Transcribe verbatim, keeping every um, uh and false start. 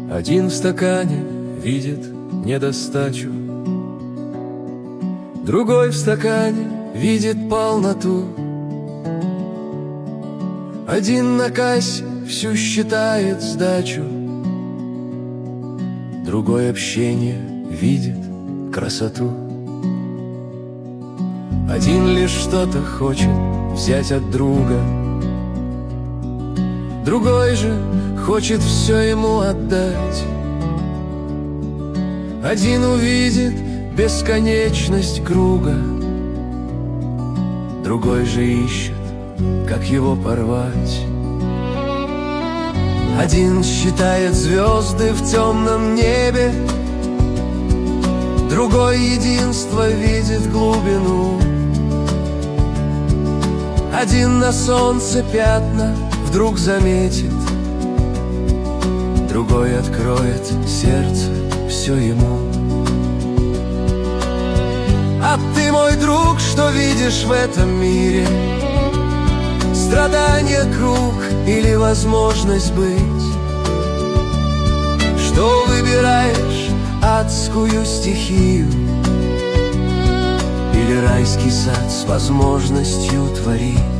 Один в стакане видит недостачу, другой в стакане видит полноту. Один на кассе всю считает сдачу, другой общение видит красоту. Один лишь что-то хочет взять от друга, другой же хочет все ему отдать. Один увидит бесконечность круга, другой же ищет, как его порвать. Один считает звезды в темном небе, другой единство видит глубину. Один на солнце пятна вдруг заметит, другой откроет сердце все ему. А ты, мой друг, что видишь в этом мире? Страдание, круг или возможность быть? Что выбираешь, адскую стихию или райский сад с возможностью творить?